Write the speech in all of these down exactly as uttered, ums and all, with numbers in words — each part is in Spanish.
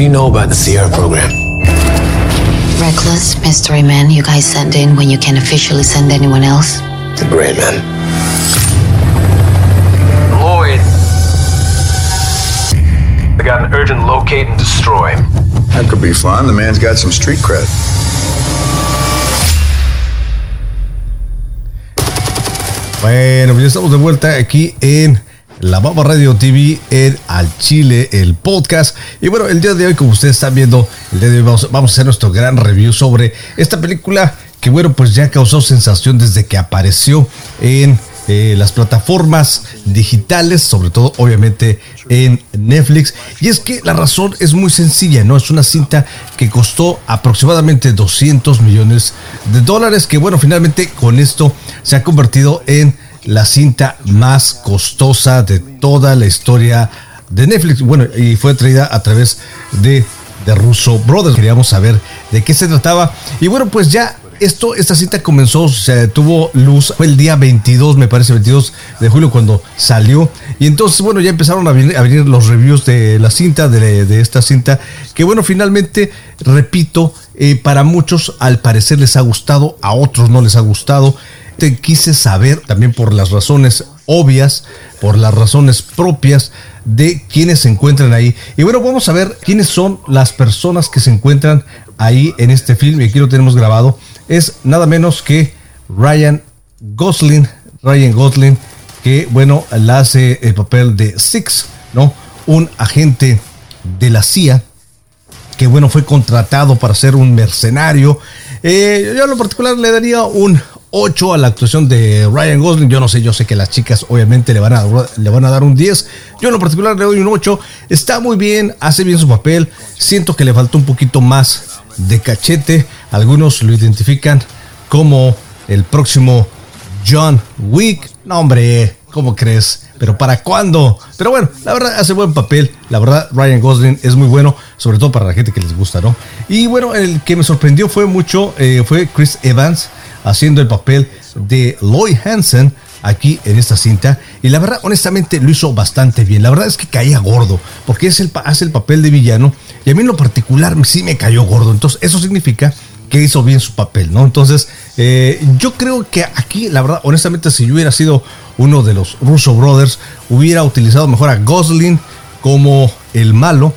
do you know about the Sierra program? Reckless mystery men you guys send in when you can't officially send anyone else? The Gray Man. Lloyd. I got an urgent locate and destroy. That could be fun. The man's got some street cred. Bueno, pues ya estamos de vuelta aquí en La Baba Radio T V, en Al Chile, el podcast. Y bueno, el día de hoy, como ustedes están viendo, el día de hoy vamos, vamos a hacer nuestro gran review sobre esta película que, bueno, pues ya causó sensación desde que apareció en eh, las plataformas digitales, sobre todo, obviamente, en Netflix. Y es que la razón es muy sencilla, ¿no? Es una cinta que costó aproximadamente doscientos millones de dólares, que, bueno, finalmente con esto se ha convertido en la cinta más costosa de toda la historia de Netflix. Bueno, y fue traída a través de, de Russo Brothers. Queríamos saber de qué se trataba. Y bueno, pues ya esto, esta cinta comenzó, se tuvo luz, fue el día veintidós, me parece, veintidós de julio cuando salió. Y entonces, bueno, ya empezaron a venir, a venir los reviews de la cinta, de, de esta cinta, que bueno, finalmente, repito, eh, para muchos al parecer les ha gustado, a otros no les ha gustado. Te quise saber también por las razones obvias, por las razones propias de quienes se encuentran ahí. Y bueno, vamos a ver quiénes son las personas que se encuentran ahí en este film. Y aquí lo tenemos grabado. Es nada menos que Ryan Gosling. Ryan Gosling, que bueno, la hace el papel de Six, ¿no? Un agente de la C I A que bueno, fue contratado para ser un mercenario. Eh, yo en lo particular le daría un ocho a la actuación de Ryan Gosling. Yo no sé, yo sé que las chicas obviamente le van a, le van a dar un diez. Yo en lo particular le doy un ocho. Está muy bien, hace bien su papel. Siento que le faltó un poquito más de cachete. Algunos lo identifican como el próximo John Wick. No, hombre, ¿cómo crees? ¿Pero para cuándo? Pero bueno, la verdad hace buen papel. La verdad, Ryan Gosling es muy bueno, sobre todo para la gente que les gusta, ¿no? Y bueno, el que me sorprendió fue mucho, eh, fue Chris Evans, haciendo el papel de Lloyd Hansen aquí en esta cinta. Y la verdad, honestamente, lo hizo bastante bien. La verdad es que caía gordo, porque es el, hace el papel de villano. Y a mí en lo particular sí me cayó gordo. Entonces, eso significa que hizo bien su papel, ¿no? Entonces, eh, yo creo que aquí, la verdad, honestamente, si yo hubiera sido uno de los Russo Brothers, hubiera utilizado mejor a Gosling como el malo,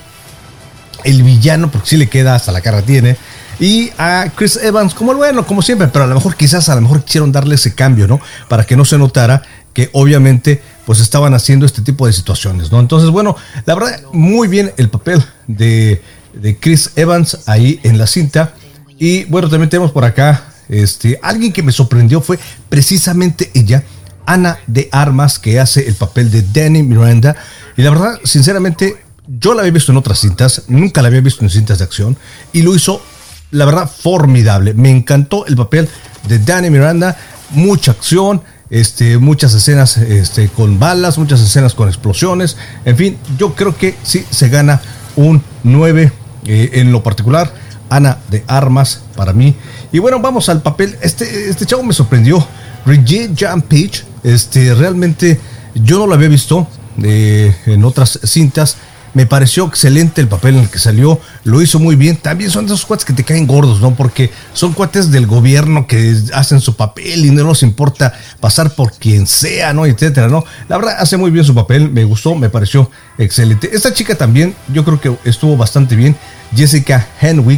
el villano, porque sí le queda, hasta la cara tiene, y a Chris Evans como el bueno, como siempre, pero a lo mejor quizás a lo mejor quisieron darle ese cambio, ¿no? Para que no se notara que obviamente pues estaban haciendo este tipo de situaciones, ¿no? Entonces, bueno, la verdad, muy bien el papel de, de Chris Evans ahí en la cinta. Y bueno, también tenemos por acá este, alguien que me sorprendió, fue precisamente ella, Ana de Armas, que hace el papel de Dani Miranda. Y la verdad, sinceramente, yo la había visto en otras cintas, nunca la había visto en cintas de acción, y lo hizo, la verdad, formidable. Me encantó el papel de Dani Miranda, mucha acción, este, muchas escenas este, con balas, muchas escenas con explosiones. En fin, yo creo que sí se gana un nueve eh, en lo particular. Ana de Armas para mí. Y bueno, vamos al papel. Este, este chavo me sorprendió. Regé-Jean Page. Este, realmente yo no lo había visto eh, en otras cintas. Me pareció excelente el papel en el que salió. Lo hizo muy bien. También son de esos cuates que te caen gordos, ¿no? Porque son cuates del gobierno que hacen su papel y no nos importa pasar por quien sea, ¿no? Etcétera, ¿no? La verdad, hace muy bien su papel. Me gustó, me pareció excelente. Esta chica también, yo creo que estuvo bastante bien. Jessica Henwick,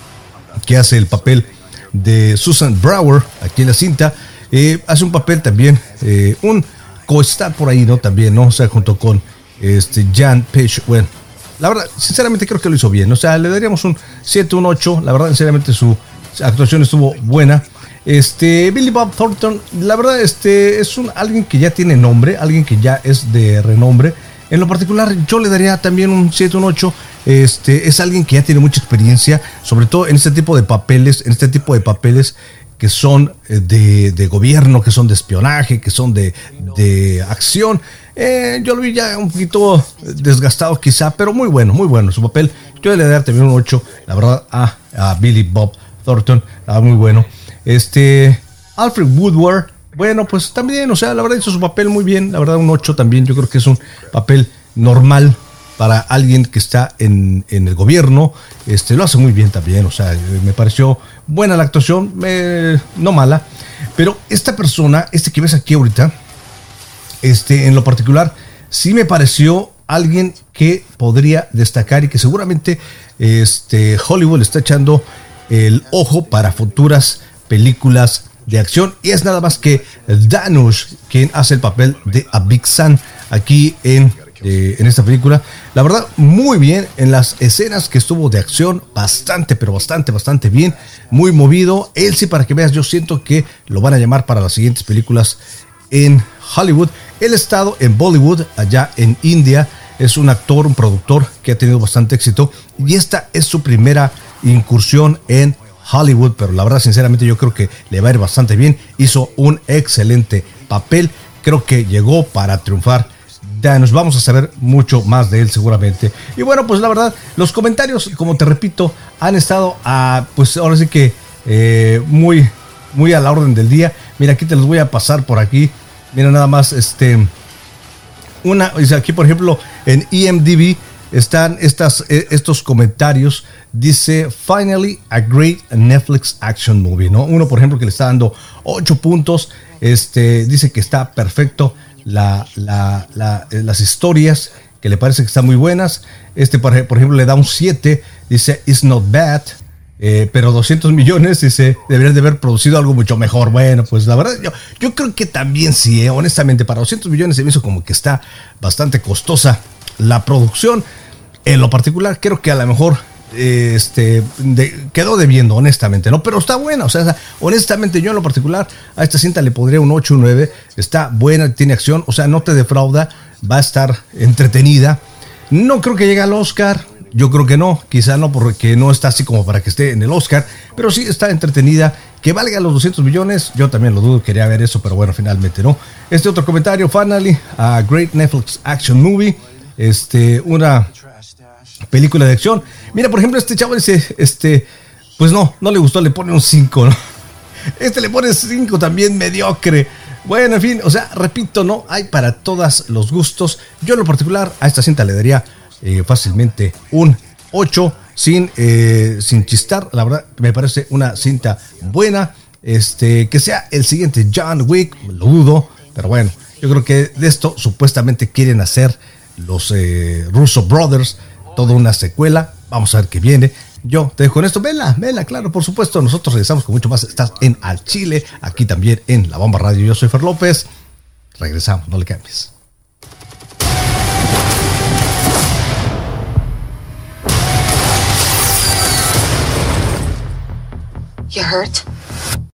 que hace el papel de Susan Brower aquí en la cinta. Eh, hace un papel también, eh, un co-star por ahí, ¿no? También, ¿no? O sea, junto con este Jan Page. Bueno, la verdad, sinceramente creo que lo hizo bien. O sea, le daríamos un siete, un ocho. La verdad, sinceramente su actuación estuvo buena. Este, Billy Bob Thornton, la verdad, este es un alguien que ya tiene nombre, alguien que ya es de renombre. En lo particular, yo le daría también un siete, un ocho. Este, es alguien que ya tiene mucha experiencia, sobre todo en este tipo de papeles, en este tipo de papeles que son de, de gobierno, que son de espionaje, que son de, de acción. Eh, yo lo vi ya un poquito desgastado quizá, pero muy bueno, muy bueno su papel. Yo le daría también un ocho, la verdad, a, a Billy Bob Thornton, ah, muy bueno. Este, Alfred Woodward, bueno, pues también, o sea, la verdad hizo su papel muy bien, la verdad un ocho también, yo creo que es un papel normal, para alguien que está en, en el gobierno. Este, lo hace muy bien también, o sea, me pareció buena la actuación, eh, no mala. Pero esta persona, este que ves aquí ahorita, este, en lo particular, sí me pareció alguien que podría destacar y que seguramente este, Hollywood le está echando el ojo para futuras películas de acción, y es nada más que Dhanush quien hace el papel de Abhig Khan aquí en, eh, en esta película. La verdad, muy bien en las escenas que estuvo de acción, bastante, pero bastante, bastante bien, muy movido. Él sí, para que veas, yo siento que lo van a llamar para las siguientes películas en Hollywood. Él ha estado en Bollywood, allá en India. Es un actor, un productor que ha tenido bastante éxito, y esta es su primera incursión en Hollywood, pero la verdad, sinceramente, yo creo que le va a ir bastante bien. Hizo un excelente papel, creo que llegó para triunfar. Ya nos vamos a saber mucho más de él seguramente. Y bueno, pues la verdad, los comentarios, como te repito, han estado a, pues ahora sí que eh, muy, muy a la orden del día. Mira, aquí te los voy a pasar por aquí. Mira nada más, este, una, aquí por ejemplo en I M D B están estas, estos comentarios. Dice, finally a great Netflix action movie, ¿no? Uno, por ejemplo, que le está dando ocho puntos. Este, dice que está perfecto. La, la, la, las historias, que le parece que están muy buenas. Este, por, por ejemplo, le da un siete. Dice, it's not bad. Eh, pero doscientos millones, dice, deberían de haber producido algo mucho mejor. Bueno, pues la verdad, yo, yo creo que también sí, eh, honestamente, para doscientos millones se me hizo como que está bastante costosa la producción. En lo particular, creo que a lo mejor eh, este, de, quedó debiendo, honestamente, ¿no? Pero está buena, o sea, honestamente, yo en lo particular a esta cinta le pondría un ocho, un nueve. Está buena, tiene acción, o sea, no te defrauda, va a estar entretenida. No creo que llegue al Oscar. Yo creo que no, quizá no, porque no está así como para que esté en el Oscar, pero sí está entretenida. Que valga los doscientos millones, yo también lo dudo, quería ver eso, pero bueno, finalmente no. Este otro comentario, finally, a great Netflix action movie, este, una película de acción. Mira, por ejemplo, este chavo dice, este, pues no, no le gustó, le pone un cinco, ¿no? Este le pone cinco también, mediocre. Bueno, en fin, o sea, repito, no hay para todos los gustos. Yo en lo particular a esta cinta le daría Eh, fácilmente un ocho sin, eh, sin chistar. La verdad me parece una cinta buena. Este, que sea el siguiente John Wick, lo dudo, pero bueno, yo creo que de esto supuestamente quieren hacer los eh, Russo Brothers toda una secuela. Vamos a ver qué viene. Yo te dejo con esto, vela, vela, claro, por supuesto. Nosotros regresamos con mucho más. Estás en Al Chile, aquí también en La Bomba Radio. Yo soy Fer López. Regresamos, no le cambies. You hurt?